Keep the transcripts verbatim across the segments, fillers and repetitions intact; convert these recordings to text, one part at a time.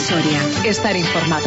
Soria. Estar informado.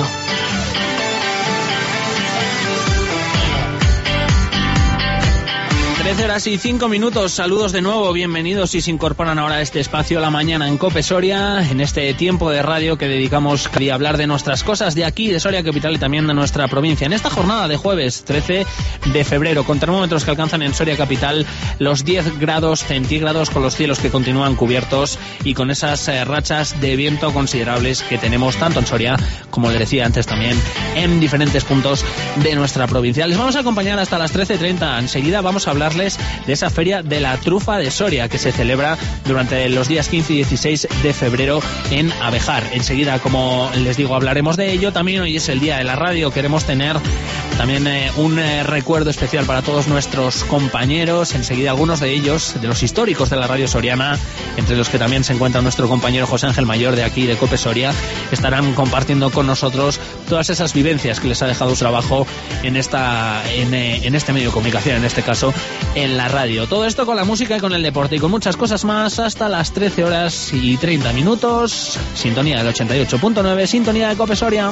trece horas y cinco minutos, saludos de nuevo, bienvenidos si se incorporan ahora a este espacio La Mañana en COPE Soria, en este tiempo de radio que dedicamos a hablar de nuestras cosas de aquí, de Soria Capital y también de nuestra provincia. En esta jornada de jueves trece de febrero, con termómetros que alcanzan en Soria Capital los diez grados centígrados, con los cielos que continúan cubiertos y con esas eh, rachas de viento considerables que tenemos tanto en Soria, como le decía antes también, en diferentes puntos de nuestra provincia. Les vamos a acompañar hasta las trece treinta, enseguida vamos a hablar de esa feria de la trufa de Soria que se celebra durante los días quince y dieciséis de febrero en Abejar. Enseguida, como les digo, hablaremos de ello. También hoy es el día de la radio. Queremos tener también eh, un eh, recuerdo especial para todos nuestros compañeros. Enseguida algunos de ellos, de los históricos de la radio soriana, entre los que también se encuentra nuestro compañero José Ángel Mayor de aquí de COPE Soria, estarán compartiendo con nosotros todas esas vivencias que les ha dejado su trabajo en esta en, eh, en este medio de comunicación, en este caso en la radio. Todo esto con la música y con el deporte y con muchas cosas más hasta las trece horas y treinta minutos. Sintonía del ochenta y ocho punto nueve, sintonía de COPE Soria.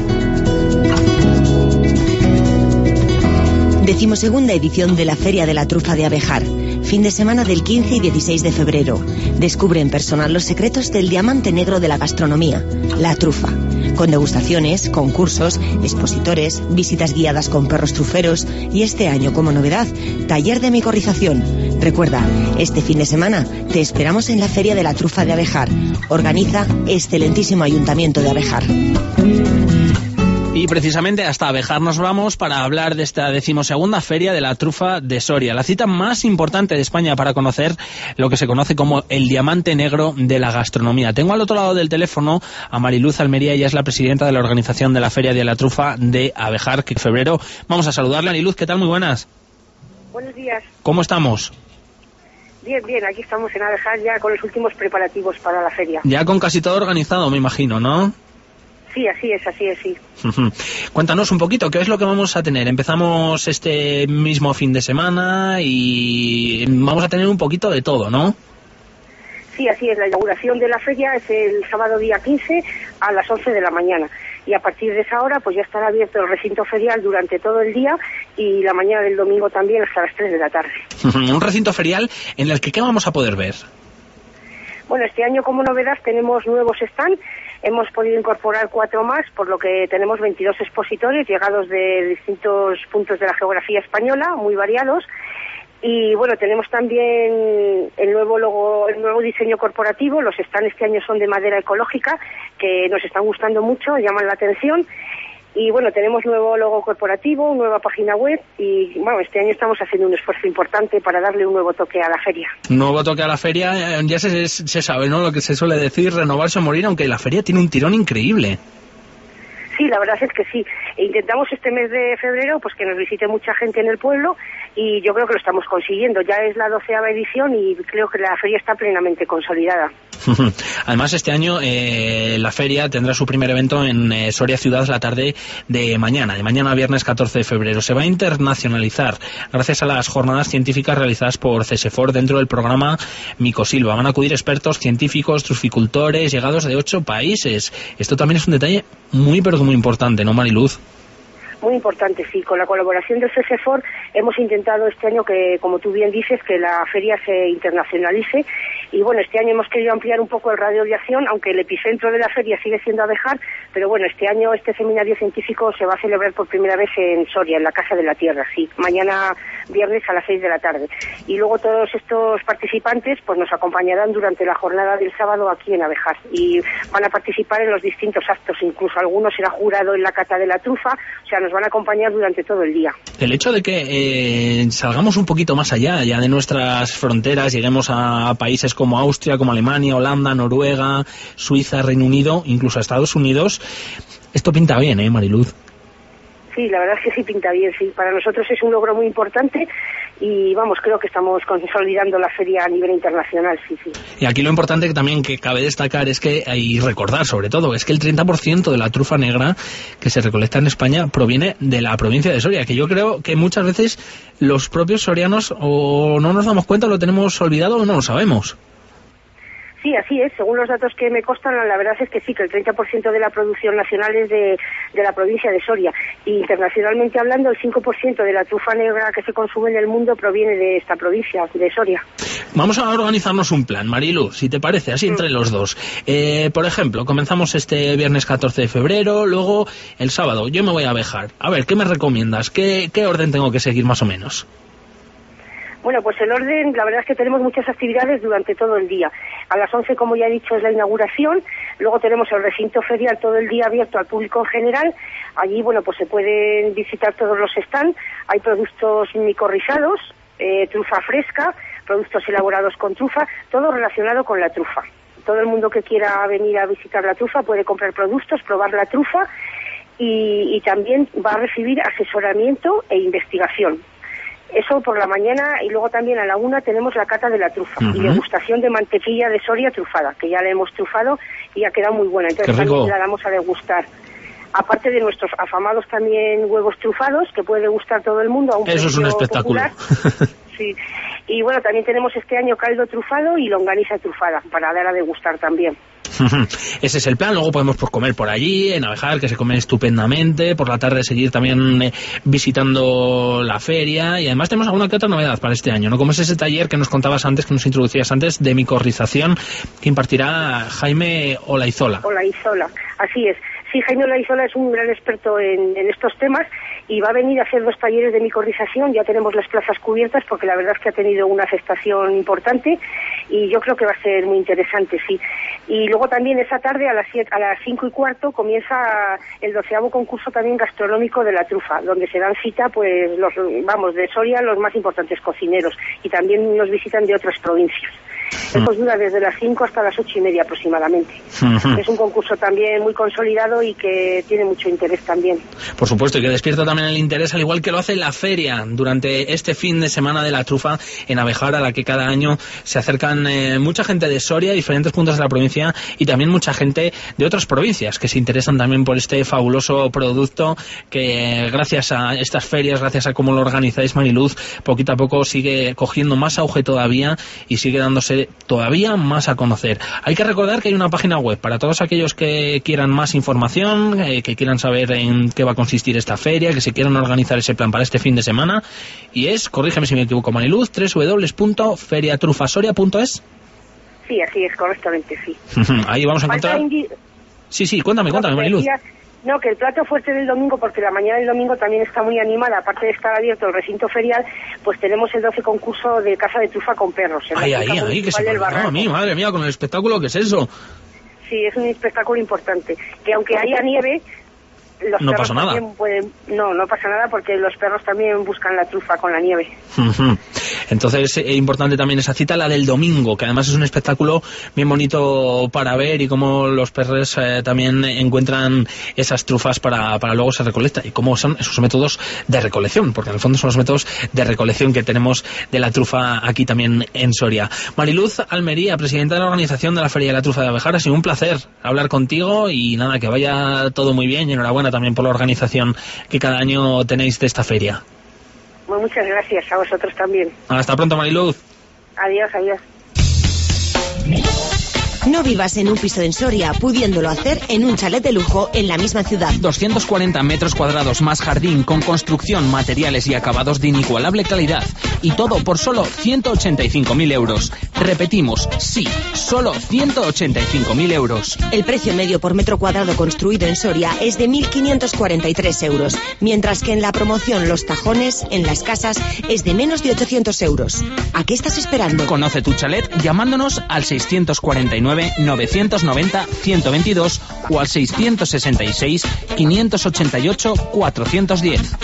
Decimosegunda edición de la Feria de la Trufa de Abejar. Fin de semana del quince y dieciséis de febrero. Descubre en persona los secretos del diamante negro de la gastronomía, la trufa. Con degustaciones, concursos, expositores, visitas guiadas con perros truferos y este año, como novedad, taller de micorización. Recuerda, este fin de semana te esperamos en la Feria de la Trufa de Abejar. Organiza excelentísimo Ayuntamiento de Abejar. Y precisamente hasta Abejar nos vamos para hablar de esta decimosegunda Feria de la Trufa de Soria, la cita más importante de España para conocer lo que se conoce como el diamante negro de la gastronomía. Tengo al otro lado del teléfono a Mariluz Almería, ella es la presidenta de la organización de la Feria de la Trufa de Abejar, que en febrero vamos a saludarla. Mariluz, ¿qué tal? Muy buenas. Buenos días. ¿Cómo estamos? Bien, bien, aquí estamos en Abejar ya con los últimos preparativos para la feria. Ya con casi todo organizado, me imagino, ¿no? Sí, así es, así es, sí. Cuéntanos un poquito, ¿qué es lo que vamos a tener? Empezamos este mismo fin de semana y vamos a tener un poquito de todo, ¿no? Sí, así es, la inauguración de la feria es el sábado día quince a las once de la mañana. Y a partir de esa hora pues ya estará abierto el recinto ferial durante todo el día y la mañana del domingo también hasta las tres de la tarde. Un recinto ferial en el que ¿qué vamos a poder ver? Bueno, este año como novedad tenemos nuevos stands. Hemos podido incorporar cuatro más, por lo que tenemos veintidós expositores llegados de distintos puntos de la geografía española, muy variados. Y bueno, tenemos también el nuevo logo, el nuevo diseño corporativo. Los stands este año son de madera ecológica, que nos están gustando mucho, llaman la atención. Y bueno, tenemos nuevo logo corporativo, nueva página web y bueno, este año estamos haciendo un esfuerzo importante para darle un nuevo toque a la feria. Nuevo toque a la feria, ya se, se sabe, ¿no? Lo que se suele decir, renovarse o morir, aunque la feria tiene un tirón increíble. Sí, la verdad es que sí. E intentamos este mes de febrero pues que nos visite mucha gente en el pueblo y yo creo que lo estamos consiguiendo. Ya es la doceava edición y creo que la feria está plenamente consolidada. Además, este año eh, la feria tendrá su primer evento en eh, Soria Ciudad la tarde de mañana, de mañana a viernes catorce de febrero. Se va a internacionalizar gracias a las jornadas científicas realizadas por CESEFOR dentro del programa Micosilva. Van a acudir expertos científicos, truficultores, llegados de ocho países. Esto también es un detalle muy, pero muy importante, ¿no, Mariluz? Muy importante, sí. Con la colaboración del CESEFOR hemos intentado este año que, como tú bien dices, que la feria se internacionalice. Y bueno, este año hemos querido ampliar un poco el radio de acción, aunque el epicentro de la feria sigue siendo Abejar, pero bueno, este año este seminario científico se va a celebrar por primera vez en Soria, en la Casa de la Tierra, sí, mañana viernes a las seis de la tarde. Y luego todos estos participantes pues nos acompañarán durante la jornada del sábado aquí en Abejar y van a participar en los distintos actos, incluso algunos será jurado en la cata de la trufa, o sea, nos van a acompañar durante todo el día. El hecho de que eh, salgamos un poquito más allá, ya de nuestras fronteras, lleguemos a, a países como como Austria, como Alemania, Holanda, Noruega, Suiza, Reino Unido, incluso a Estados Unidos. Esto pinta bien, ¿eh, Mariluz? Sí, la verdad es que sí pinta bien, sí. Para nosotros es un logro muy importante y vamos, creo que estamos consolidando la feria a nivel internacional, sí, sí. Y aquí lo importante que también que cabe destacar es que, y recordar sobre todo, es que el treinta por ciento de la trufa negra que se recolecta en España proviene de la provincia de Soria, que yo creo que muchas veces los propios sorianos o no nos damos cuenta, lo tenemos olvidado o no lo sabemos. Sí, así es. Según los datos que me constan, la verdad es que sí, que el treinta por ciento de la producción nacional es de, de la provincia de Soria. Y internacionalmente hablando, el cinco por ciento de la trufa negra que se consume en el mundo proviene de esta provincia, de Soria. Vamos a organizarnos un plan, Marilu, si te parece, así entre los dos. Eh, por ejemplo, comenzamos este viernes catorce de febrero, luego el sábado yo me voy a Abejar. A ver, ¿qué me recomiendas? ¿Qué, qué orden tengo que seguir más o menos? Bueno, pues el orden, la verdad es que tenemos muchas actividades durante todo el día. A las once, como ya he dicho, es la inauguración. Luego tenemos el recinto ferial todo el día abierto al público en general. Allí, bueno, pues se pueden visitar todos los stands. Hay productos micorrizados, eh, trufa fresca, productos elaborados con trufa, todo relacionado con la trufa. Todo el mundo que quiera venir a visitar la trufa puede comprar productos, probar la trufa y, y también va a recibir asesoramiento e investigación. Eso por la mañana, y luego también a la una tenemos la cata de la trufa uh-huh. y degustación de mantequilla de Soria trufada, que ya la hemos trufado y ha quedado muy buena, entonces también la damos a degustar. Aparte de nuestros afamados también huevos trufados, que puede degustar todo el mundo a un Eso es un espectáculo. Sí. Y bueno, también tenemos este año caldo trufado y longaniza trufada, para dar a degustar también. Ese es el plan. Luego podemos pues comer por allí, en Abejar, que se come estupendamente. Por la tarde seguir también eh, visitando la feria. Y además tenemos alguna que otra novedad para este año, ¿no? Como es ese taller que nos contabas antes, que nos introducías antes, de micorrización, que impartirá Jaime Olaizola. Olaizola, así es. Sí, Jaime Olaizola es un gran experto en, en estos temas y va a venir a hacer dos talleres de micorrización. Ya tenemos las plazas cubiertas porque la verdad es que ha tenido una aceptación importante y yo creo que va a ser muy interesante, sí. Y luego también esa tarde a las siete, a las cinco y cuarto comienza el doceavo concurso también gastronómico de la trufa, donde se dan cita pues los, vamos, de Soria los más importantes cocineros y también nos visitan de otras provincias. Esto dura desde las cinco hasta las ocho y media aproximadamente. Uh-huh. Es un concurso también muy consolidado y que tiene mucho interés también. Por supuesto, y que despierta también el interés, al igual que lo hace la feria durante este fin de semana de la trufa en Abejar, a la que cada año se acercan eh, mucha gente de Soria, diferentes puntos de la provincia, y también mucha gente de otras provincias que se interesan también por este fabuloso producto que gracias a estas ferias, gracias a cómo lo organizáis, Mariluz, poquito a poco sigue cogiendo más auge todavía y sigue dándose todavía más a conocer. Hay que recordar que hay una página web para todos aquellos que quieran más información, eh, que quieran saber en qué va a consistir esta feria, que se quieran organizar ese plan para este fin de semana, y es, corrígeme si me equivoco, Mariluz, doble u doble u doble u punto feria trufasoria punto es. Sí, así es, correctamente, sí. Ahí vamos a encontrar... Indi... Sí, sí, cuéntame, cuéntame, Mariluz. No, que el plato fuerte del domingo, porque la mañana del domingo también está muy animada, aparte de estar abierto el recinto ferial, pues tenemos el doce concurso de caza de trufa con perros. Ay, ay, ay, que se me a mí, madre mía, con el espectáculo, ¿qué es eso? Sí, es un espectáculo importante, que aunque haya nieve, los no perros pasa nada. también pueden... No, no pasa nada porque los perros también buscan la trufa con la nieve. Uh-huh. Entonces es importante también esa cita, la del domingo, que además es un espectáculo bien bonito para ver y cómo los perros eh, también encuentran esas trufas para, para luego se recolecta y cómo son esos métodos de recolección, porque en el fondo son los métodos de recolección que tenemos de la trufa aquí también en Soria. Mariluz Almería, presidenta de la organización de la Feria de la Trufa de Abejar, ha sido un placer hablar contigo y nada, que vaya todo muy bien y enhorabuena también por la organización que cada año tenéis de esta feria. Bueno, muchas gracias a vosotros también. Hasta pronto, Mariluz. Adiós, adiós. No vivas en un piso en Soria, pudiéndolo hacer en un chalet de lujo en la misma ciudad. doscientos cuarenta metros cuadrados más jardín, con construcción, materiales y acabados de inigualable calidad. Y todo por solo ciento ochenta y cinco mil euros. Repetimos, sí, solo ciento ochenta y cinco mil euros. El precio medio por metro cuadrado construido en Soria es de mil quinientos cuarenta y tres euros, mientras que en la promoción Los Tajones, en Las Casas, es de menos de ochocientos euros. ¿A qué estás esperando? Conoce tu chalet llamándonos al seiscientos cuarenta y nueve novecientos noventa ciento veintidós o al seiscientos sesenta y seis quinientos ochenta y ocho cuatrocientos diez.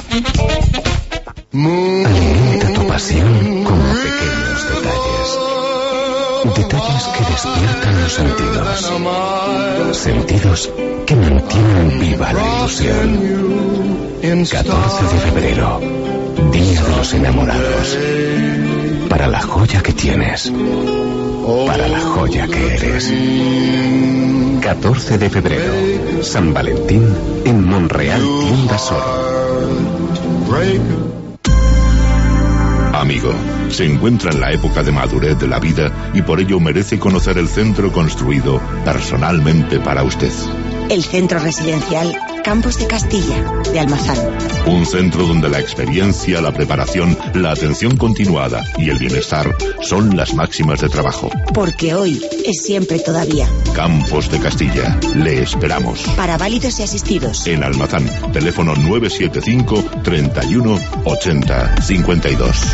Alimenta tu pasión con pequeños detalles. Detalles que despiertan los sentidos. Sentidos que mantienen viva la ilusión. catorce de febrero, Día de los Enamorados. Para la joya que tienes. Para la joya que eres. catorce de febrero, San Valentín, en Monreal Tienda Sol. amigo. Se encuentra en la época de madurez de la vida y por ello merece conocer el centro construido personalmente para usted. El Centro Residencial Campos de Castilla, de Almazán. Un centro donde la experiencia, la preparación, la atención continuada y el bienestar son las máximas de trabajo. Porque hoy es siempre todavía. Campos de Castilla. Le esperamos. Para válidos y asistidos. En Almazán. Teléfono nueve siete cinco, treinta y uno, ochenta, cincuenta y dos.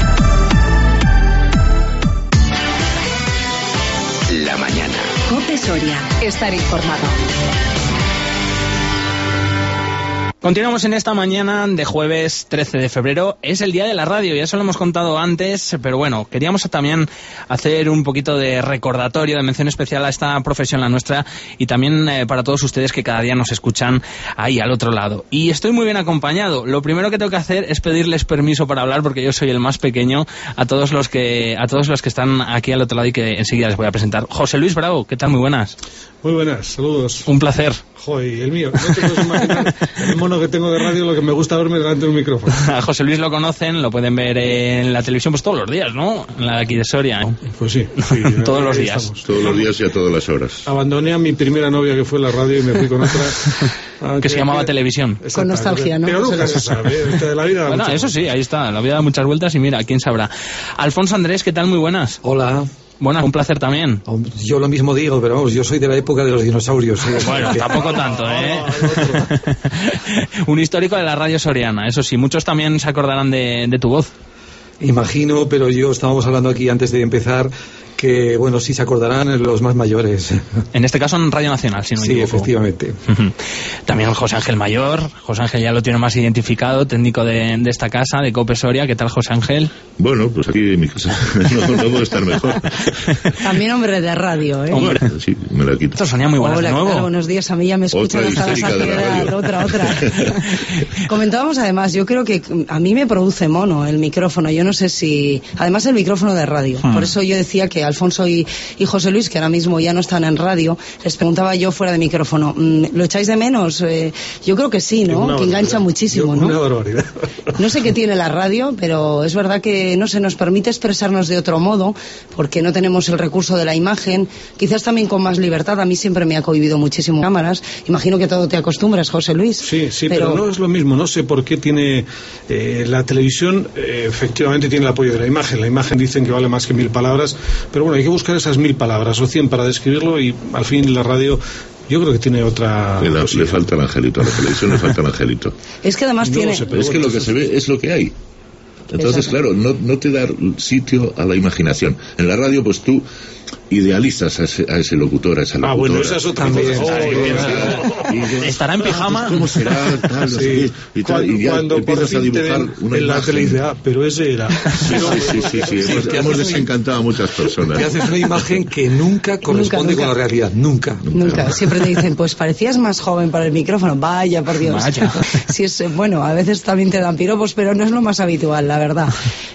La mañana. COPE Soria. Estar informado. Continuamos en esta mañana de jueves trece de febrero. Es el día de la radio, ya se lo hemos contado antes, pero bueno, queríamos también hacer un poquito de recordatorio, de mención especial a esta profesión, la nuestra, y también eh, para todos ustedes que cada día nos escuchan ahí al otro lado. Y estoy muy bien acompañado. Lo primero que tengo que hacer es pedirles permiso para hablar, porque yo soy el más pequeño, a todos los que a todos los que están aquí al otro lado y que enseguida les voy a presentar. José Luis Bravo, ¿qué tal? Muy buenas. Muy buenas, saludos. Un placer. Joder, el mío. No te puedes imaginar el mono que tengo de radio, lo que me gusta verme delante de un micrófono. A José Luis lo conocen, lo pueden ver en la televisión pues todos los días, ¿no? En la de aquí de Soria. Pues sí. sí todos los días. Estamos. Todos los días y a todas las horas. Abandoné a mi primera novia que fue la radio y me fui con otra. que, que se llamaba que, televisión. Con nostalgia, ¿no? Pero nunca se sabe. De la vida bueno, eso sí, ahí está. La vida da muchas vueltas y mira, quién sabrá. Alfonso Andrés, ¿qué tal? Muy buenas. Hola. Bueno, un placer también. Yo lo mismo digo, pero vamos, yo soy de la época de los dinosaurios. ¿eh? Bueno, tampoco tanto, ¿eh? Un histórico de la radio soriana, eso sí, muchos también se acordarán de, de tu voz. Imagino, pero yo estábamos hablando aquí antes de empezar que, bueno, sí se acordarán los más mayores. En este caso en Radio Nacional, si no me Sí, equivoco. efectivamente. También José Ángel Mayor. José Ángel ya lo tiene más identificado, técnico de, de esta casa, de COPE Soria. ¿Qué tal, José Ángel? Bueno, pues aquí en mi casa no, no puedo estar mejor. También hombre de radio, ¿eh? Hombre. Sí, me la quito. Esto Sonia muy buenas. Hola, de nuevo. claro, buenos días. A mí ya me escuchan Otra hasta la histérica de la saciedad. radio. Otra, otra. Comentábamos además, yo creo que a mí me produce mono el micrófono. Yo no sé si... Además el micrófono de radio. Hmm. Por eso yo decía que Alfonso y, y José Luis, que ahora mismo ya no están en radio, les preguntaba yo fuera de micrófono, ¿lo echáis de menos? Eh, yo creo que sí, ¿no? Que engancha muchísimo, yo, ¿no? Una barbaridad. No sé qué tiene la radio, pero es verdad que, no sé, nos permite expresarnos de otro modo, porque no tenemos el recurso de la imagen, quizás también con más libertad. A mí siempre me ha cohibido muchísimo cámaras. Imagino que todo te acostumbras, José Luis. Sí, sí, pero, pero no es lo mismo. No sé por qué tiene eh, la televisión, eh, efectivamente tiene el apoyo de la imagen. La imagen dicen que vale más que mil palabras, pero bueno, hay que buscar esas mil palabras o cien para describirlo, y al fin la radio yo creo que tiene otra... Le, le falta el angelito, a la televisión le falta el angelito. Es que además no tiene... Sé, pero es que lo que se ve es lo que hay. Entonces, claro, no, no te da sitio a la imaginación. En la radio, pues tú idealizas a ese, a ese locutor, a esa locutora. Ah, bueno, esa es otra También. cosa. Oh, Oh, ¿estará en pijama? ¿Cómo será? Tal, sí. así, y, tal, cuando y ya cuando por empiezas a fin te dibujar ven una en la imagen. tele dice, ah, pero ese era. Sí, sí, sí, sí, sí. Sí, hemos, que hemos haces desencantado a muchas personas. Que haces una imagen que nunca corresponde nunca. con la realidad. Nunca. Nunca, siempre te dicen, pues parecías más joven para el micrófono. Vaya, por Dios. Vaya. Sí, es, bueno, a veces también te dan piropos, pero no es lo más habitual, la verdad.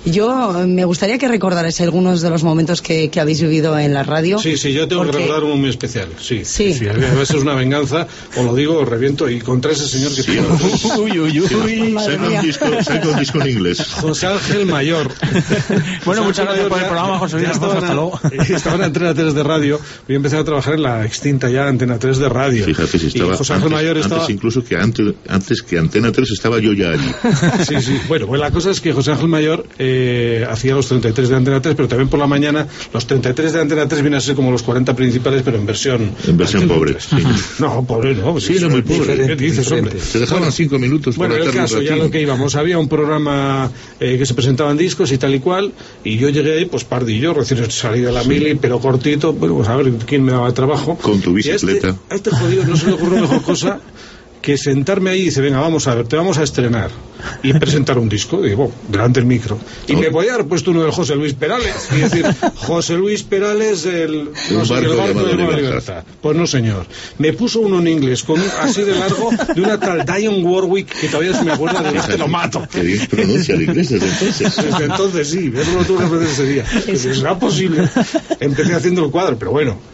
Yo me gustaría que recordarais algunos de los momentos que, que habéis vivido en la radio. Sí, sí, yo tengo porque... que recordar uno muy especial. Sí, sí. sí, a veces es una venganza, o lo digo, o reviento, y contra ese señor que Sí. tiene... Uy, uy, uy. Saca un disco, saca un disco en inglés. José Ángel Mayor. Bueno, José muchas Ángel gracias Mayor por el ya- programa, José Luis. ya estaba Hasta en- luego. Estaba en Antena tres de radio. Yo empecé a trabajar en la extinta ya Antena tres de radio. Fíjate si estaba Y José Ángel antes, Mayor estaba... antes incluso que antes, antes que Antena tres estaba yo ya allí. Sí, sí. Bueno, pues la cosa es que José Ángel Mayor eh, hacía los treinta y tres de Antena tres, pero también por la mañana los treinta y tres de Antena tres vienen a ser como los cuarenta principales, pero en versión... En versión Antena pobre, tres. sí. No, pobre no. Sí, era muy pobre. ¿Qué dices, hombre? Te dejaban cinco minutos Bueno, para en el hacer un caso, ya ratín. lo que íbamos, había un programa eh, que se presentaban discos y tal y cual, y yo llegué ahí, pues pardillo, recién salí de la mili, pero cortito, bueno, pues a ver quién me daba trabajo. Con tu bicicleta. Y a este, a este jodido no se le ocurrió mejor cosa que sentarme ahí y dice, venga, vamos a ver, te vamos a estrenar y presentar un disco, y digo, bueno, delante del micro, y Oh. me podía haber puesto uno del José Luis Perales y decir, José Luis Perales el, no Un sé, barco el barco llamado de Nueva Libertad. Libertad. Pues no, señor, me puso uno en inglés con un, así de largo, de una tal Dionne Warwick, que todavía se me acuerda de este, lo mato. Que bien pronuncia el inglés desde entonces. Desde entonces sí, eso lo tuve que aprender ese día. ¿Será posible? Empecé haciendo el cuadro, pero bueno,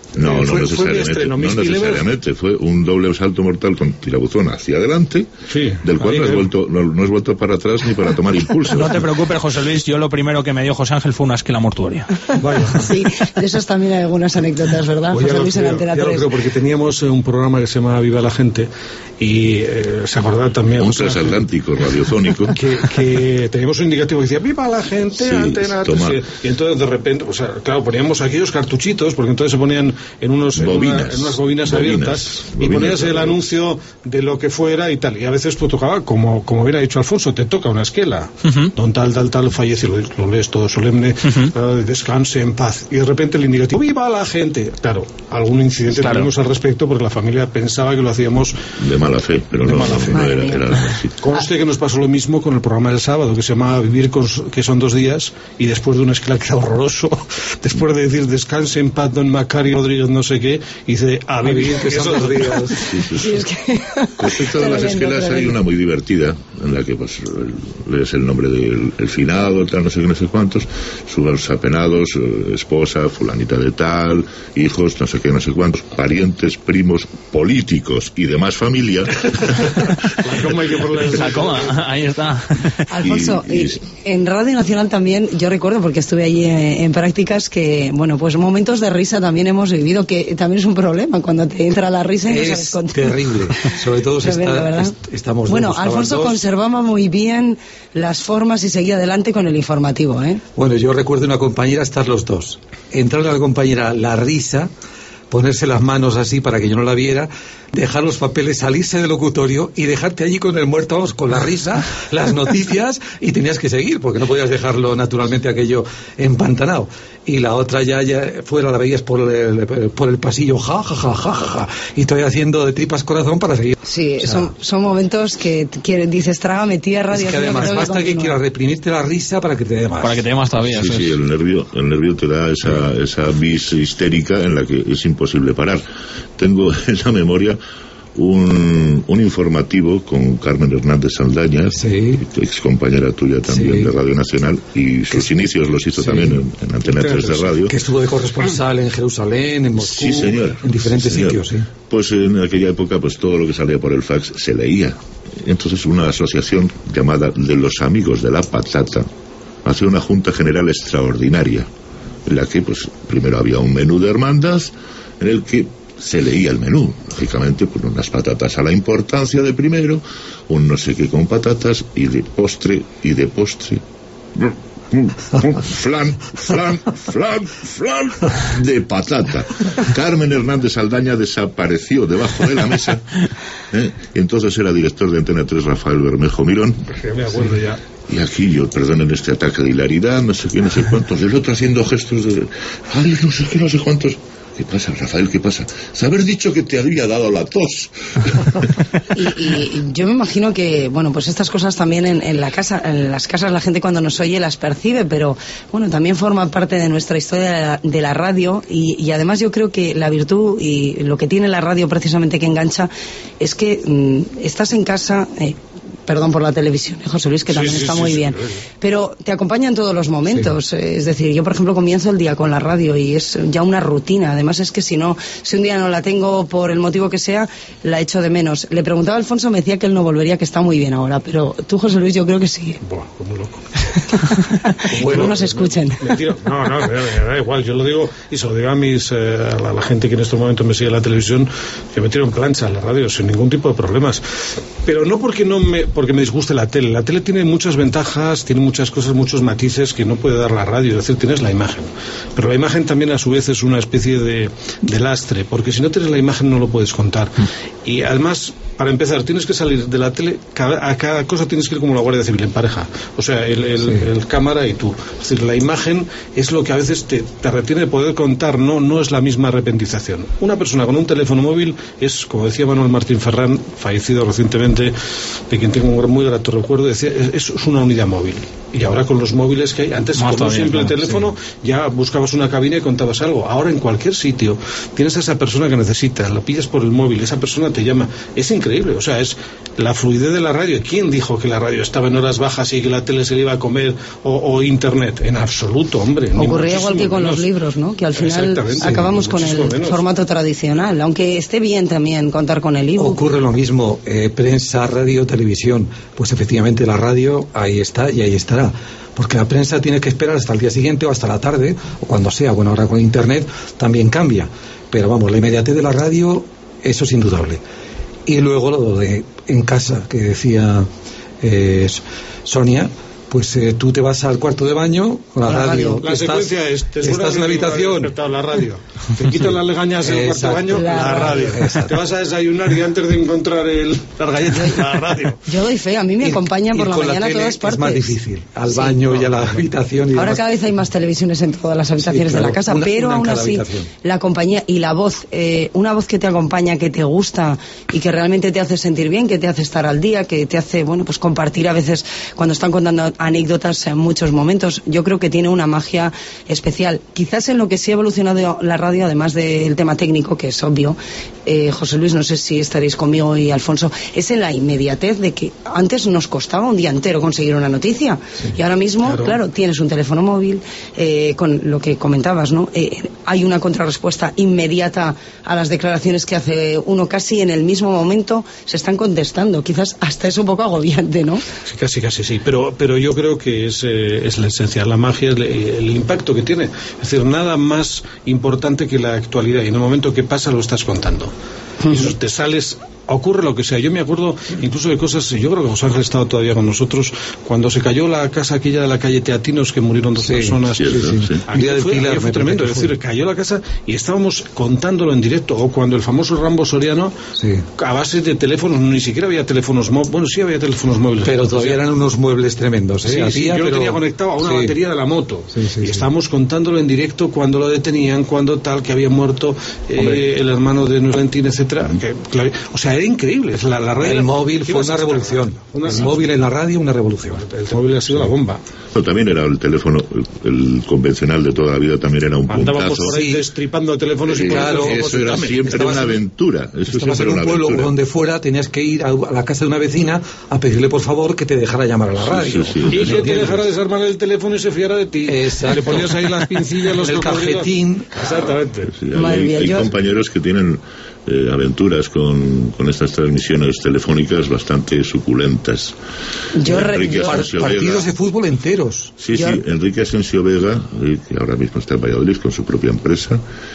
No, no fue, necesariamente, fue no necesariamente. Fue un doble salto mortal con tirabuzón hacia adelante, sí, del cual no has, vuelto, no, no has vuelto para atrás ni para tomar impulso. No te preocupes, José Luis, yo lo primero que me dio José Ángel fue una esquela mortuoria. Vaya. Sí, de esos también hay algunas anécdotas, ¿verdad? Pues José Luis en Antena tres. Ya lo creo, porque teníamos un programa que se llama Viva la Gente y eh, se acordaba también... Un transatlántico radiofónico. Que, que teníamos un indicativo que decía Viva la Gente, sí, Antena tres. Y entonces de repente, o sea, claro, poníamos aquellos cartuchitos, porque entonces se ponían en unos bobinas, en, una, en unas bobinas, bobinas abiertas bobinas, y ponías el anuncio de lo que fuera y tal, y a veces pues tocaba, como como hubiera dicho Alfonso, te toca una esquela, uh-huh. don tal, tal, tal, fallece, lo, lo lees todo solemne, uh-huh. uh, descanse en paz, y de repente el indicativo, ¡viva la gente! Claro, algún incidente claro. tuvimos al respecto porque la familia pensaba que lo hacíamos de mala fe, pero de no, mala fe. no era, era así. Conste que nos pasó lo mismo con el programa del sábado, que se llamaba Vivir con, que son dos días, y después de una esquela que era horroroso, después de decir descanse en paz don Macario Rodríguez no sé qué, y dice a vivir que son dos días. Sí, sí, sí. Es que... Respecto a las esquelas hay una muy divertida en la que pues lees el nombre del el finado, tal, no sé qué, no sé cuántos, sus apenados, esposa, fulanita de tal, hijos, no sé qué, no sé cuántos, parientes, primos, políticos y demás familia. La coma hay que ponerle la coma, ahí está. Alfonso, y, y... en Radio Nacional también, yo recuerdo porque estuve allí en, en prácticas que, bueno, pues momentos de risa también hemos vivido, que también es un problema cuando te entra la risa y no sabes contar. Terrible, sobre todo si está, est estamos bueno, Alfonso dos. conservaba muy bien las formas y seguía adelante con el informativo, ¿eh? Bueno, yo recuerdo una compañera estar los dos, entrar a la compañera la risa, ponerse las manos así para que yo no la viera, dejar los papeles, salirse del locutorio y dejarte allí con el muerto, vamos, con la risa, las noticias, y tenías que seguir, porque no podías dejarlo naturalmente aquello empantanado. Y la otra ya, ya fuera la veías por el, por el pasillo, ja, ja, ja, ja, ja, y estoy haciendo de tripas corazón para seguir. Sí, o sea, son, son momentos que, que dices, trágame tierra. Es que además basta que, que quieras reprimirte la risa para que te dé más. Para que te dé más todavía. Sí, sí, sí, el nervio, el nervio te da esa, esa vis histérica en la que es imposible parar. Tengo en la memoria un, un informativo con Carmen Hernández Saldaña, sí. ex compañera tuya también sí. de Radio Nacional, y sus que, inicios los hizo sí. también en, en Antena tres de radio. Que estuvo de corresponsal en Jerusalén, en Moscú, sí, señor. en diferentes sí, sitios. Sí. Pues en aquella época pues todo lo que salía por el fax se leía. Entonces una asociación llamada de los Amigos de la Patata hacía una junta general extraordinaria, en la que pues primero había un menú de hermandad en el que se leía el menú, lógicamente, pues unas patatas a la importancia de primero, un no sé qué con patatas, y de postre, y de postre, flan, flan, flan, flan, de patata. Carmen Hernández Saldaña desapareció debajo de la mesa, ¿eh? Y entonces era director de Antena tres Rafael Bermejo Mirón. Pues me acuerdo ya. Y aquí yo, perdonen este ataque de hilaridad, no sé qué, no sé cuántos, el otro haciendo gestos de, ay, no sé qué, no sé cuántos. ¿Qué pasa, Rafael? ¿Qué pasa? Saber dicho que te había dado la tos. y, y yo me imagino que, bueno, pues estas cosas también en, en la casa, en las casas la gente cuando nos oye las percibe, pero bueno, también forman parte de nuestra historia de la, de la radio y, y además yo creo que la virtud y lo que tiene la radio precisamente que engancha es que mmm, estás en casa... Eh, Perdón por la televisión, ¿eh, José Luis, que también sí, está sí, muy sí, bien. Sí, pero te acompaña en todos los momentos. Sí. Es decir, yo, por ejemplo, comienzo el día con la radio y es ya una rutina. Además, es que si no, si un día no la tengo por el motivo que sea, la echo de menos. Le preguntaba a Alfonso, me decía que él no volvería, que está muy bien ahora. Pero tú, José Luis, yo creo que sí. Buah, como loco. Bueno, no nos escuchen. Me, me tiro, no, no, me, me da igual. Yo lo digo y se lo digo a, mis, eh, a la, la gente que en estos momentos me sigue en la televisión, que me tiro en plancha a la radio sin ningún tipo de problemas. Pero no porque, no me, porque me disguste la tele. La tele tiene muchas ventajas, tiene muchas cosas, muchos matices que no puede dar la radio. Es decir, tienes la imagen. Pero la imagen también a su vez es una especie de, de lastre, porque si no tienes la imagen no lo puedes contar. Y además, para empezar, tienes que salir de la tele, cada, a cada cosa tienes que ir como la Guardia Civil, en pareja. O sea, el, el, sí. el cámara y tú. Es decir, la imagen es lo que a veces te, te retiene de poder contar, no, no es la misma repentización. Una persona con un teléfono móvil es, como decía Manuel Martín Ferrán, fallecido recientemente, de quien tengo un muy grato recuerdo, decía, es, es una unidad móvil. Y ahora con los móviles que hay, antes Más con un simple claro, teléfono sí. ya buscabas una cabina y contabas algo. Ahora en cualquier sitio tienes a esa persona que necesita, la pillas por el móvil, esa persona te llama. Es increíble. increíble. O sea, es la fluidez de la radio. ¿Quién dijo que la radio estaba en horas bajas y que la tele se le iba a comer o, o internet? En absoluto, hombre. Ocurría igual que con menos. Los libros, ¿no? Que al final acabamos con el menos. formato tradicional, aunque esté bien también contar con el ebook. Ocurre lo mismo, eh, prensa, radio, televisión. Pues efectivamente la radio ahí está y ahí estará. Porque la prensa tiene que esperar hasta el día siguiente o hasta la tarde, o cuando sea. Bueno, ahora con internet también cambia. Pero vamos, la inmediatez de la radio, eso es indudable. Y luego lo de en casa, que decía eh, Sonia, pues eh, tú te vas al cuarto de baño, la, la radio. La estás, secuencia es, te estás en la habitación. La radio. Te quitan las legañas en el cuarto de baño, la, la radio. radio. Te vas a desayunar y antes de encontrar el, las galletas, la radio. Yo doy fe, a mí me y, acompañan por la mañana a todas partes. Es más difícil, al baño sí, y a la habitación. Y Ahora demás. Cada vez hay más televisiones en todas las habitaciones sí, claro, de la casa, una, pero una aún así habitación. La compañía y la voz, eh, una voz que te acompaña, que te gusta y que realmente te hace sentir bien, que te hace estar al día, que te hace, bueno, pues compartir a veces cuando están contando anécdotas en muchos momentos. Yo creo que tiene una magia especial. Quizás en lo que sí ha evolucionado la radio, además del tema técnico, que es obvio, eh, José Luis, no sé si estaréis conmigo y Alfonso, es en la inmediatez de que antes nos costaba un día entero conseguir una noticia sí, y ahora mismo, claro. claro, tienes un teléfono móvil, eh, con lo que comentabas, ¿no? Eh, hay una contrarrespuesta inmediata a las declaraciones que hace uno casi en el mismo momento, se están contestando. Quizás hasta es un poco agobiante, ¿no? Sí, casi, casi sí, pero, pero yo creo que es es la esencia, la magia, el, el impacto que tiene. Es decir, nada más importante que la actualidad, y en el momento que pasa lo estás contando. Y eso te sales, ocurre lo que sea. Yo me acuerdo incluso de cosas, yo creo que José Ángel estaba todavía con nosotros, cuando se cayó la casa aquella de la calle Teatinos, que murieron dos sí, personas. Sí, sí, sí. Aquí fue, Pilar, aquí fue tremendo, es decir, cayó la casa y estábamos contándolo en directo. O cuando el famoso Rambo Soriano, sí. a base de teléfonos, ni siquiera había teléfonos móviles, bueno, sí había teléfonos móviles. Pero todavía eran unos muebles tremendos, ¿eh? Sí, Había, sí, yo pero... lo tenía conectado a una sí. batería de la moto. Sí, sí, y sí. estábamos contándolo en directo cuando lo detenían, cuando tal, que había muerto eh, el hermano de Valentín, etcétera. Que, claro, o sea, era increíble. La, la radio, el móvil fue una revolución. Una, el móvil en la radio, una revolución. El, el móvil ha sido la bomba. Pero también era el teléfono, el, el convencional de toda la vida también era un Andábamos puntazo. por ahí sí. destripando teléfonos sí, y claro, eso era siempre estabas una aventura. Eso estabas siempre en un una pueblo aventura. donde fuera, tenías que ir a, a la casa de una vecina a pedirle por favor que te dejara llamar a la radio. Sí, sí, sí, y que te dejara desarmar el teléfono y se fiara de ti. Exacto. Le ponías ahí las pincillas, los el cajetín. Exactamente. Sí, hay, hay compañeros que tienen eh, aventuras con, con estas transmisiones telefónicas bastante suculentas. Yo re, Enrique yo, Asensio partidos Vega, de fútbol enteros. Sí, yo, sí, Enrique Asensio Vega, eh, que ahora mismo está en Valladolid con su propia empresa,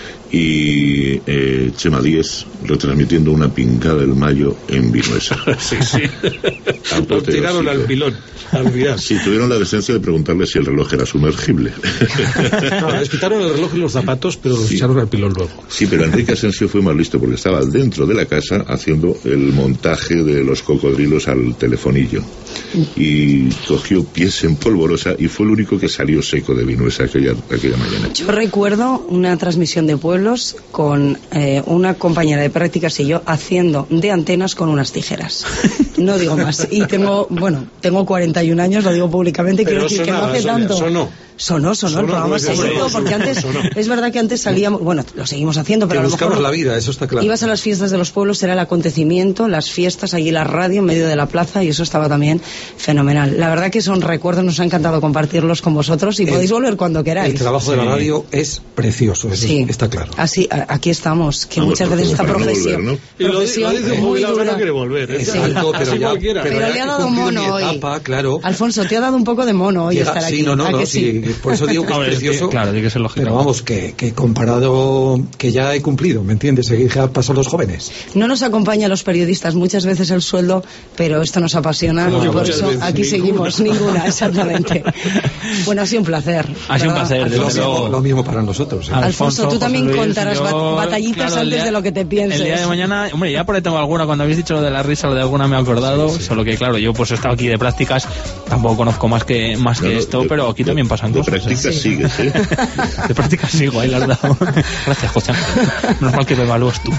y eh, Chema Díez retransmitiendo una pingada del Mayo en Vinuesa. Sí, sí. Lo tiraron al pilón. Al sí, tuvieron la decencia de preguntarle si el reloj era sumergible. No, les quitaron el reloj y los zapatos, pero los sí. echaron al pilón luego. Sí, pero Enrique Asensio fue más listo porque estaba dentro de la casa haciendo el montaje de los cocodrilos al telefonillo. Y cogió pies en polvorosa y fue el único que salió seco de Vinuesa aquella, aquella mañana. Yo recuerdo una transmisión de pueblos con eh, una compañera de prácticas y yo haciendo de antenas con unas tijeras. No digo más. Y tengo, bueno, tengo cuarenta y un años, lo digo públicamente, quiero decir que no hace Sonia, tanto. Sonó. Sonó, sonó, sonó, el programa se hizo, porque antes, sonó. Es verdad que antes salíamos, bueno, lo seguimos haciendo, pero que a lo mejor la vida, eso está claro. Ibas a las fiestas de los pueblos, era el acontecimiento, las fiestas, allí la radio en medio de la plaza, y eso estaba también fenomenal. La verdad que son recuerdos, nos ha encantado compartirlos con vosotros y el, podéis volver cuando queráis. El trabajo sí. de la radio es precioso, eso sí. está claro. Así, a, aquí estamos, que Vamos, muchas veces esta profesión, no volver, ¿no? profesión lo, lo dice muy dura. No quiere volver, ¿eh? Sí. Alto, pero, ya, pero, pero le ha dado mono etapa, hoy. Claro. Alfonso, te ha dado un poco de mono hoy Llega, estar aquí. Sí, no, no, no, sí? sí, por eso digo que es precioso. Claro, tiene que ser lógico. Pero vamos, que, que comparado, que ya he cumplido, ¿me entiendes? Que ya pasan los jóvenes. No nos acompaña a los periodistas muchas veces el sueldo, pero esto nos apasiona no, y por eso veces, aquí ninguna. seguimos. Ninguna, exactamente. Bueno, ha sido un placer. Ha sido un placer, desde luego. Lo mismo para nosotros. ¿eh? Alfonso, Alfonso, tú también Luis, contarás yo, batallitas claro, antes día, de lo que te pienses. El día de mañana, hombre, ya por ahí tengo alguna, cuando habéis dicho lo de la risa, lo de alguna me he acordado, sí, sí. Solo que claro, yo pues he estado aquí de prácticas, tampoco conozco más que más no, que esto, de, pero aquí de, también pasan de cosas. De prácticas ¿eh? sigues, ¿eh? De prácticas sigo, ahí la has dado. Gracias, José. Menos mal que me evalúas tú.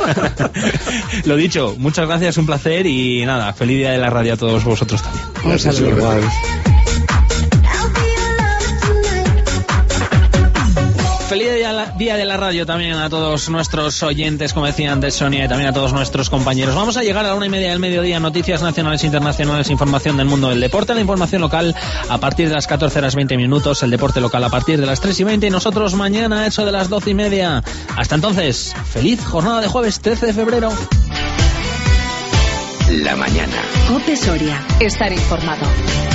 Lo dicho, muchas gracias, un placer y nada, feliz día de la radio a todos vosotros también. Un saludo. Feliz día, día de la radio también a todos nuestros oyentes, como decía antes Sonia, y también a todos nuestros compañeros. Vamos a llegar a la una y media del mediodía, noticias nacionales e internacionales, información del mundo del deporte, la información local a partir de las catorce horas veinte minutos, el deporte local a partir de las tres y veinte, y nosotros mañana, eso de las doce y media. Hasta entonces, feliz jornada de jueves trece de febrero. La mañana. COPE Soria. Estar informado.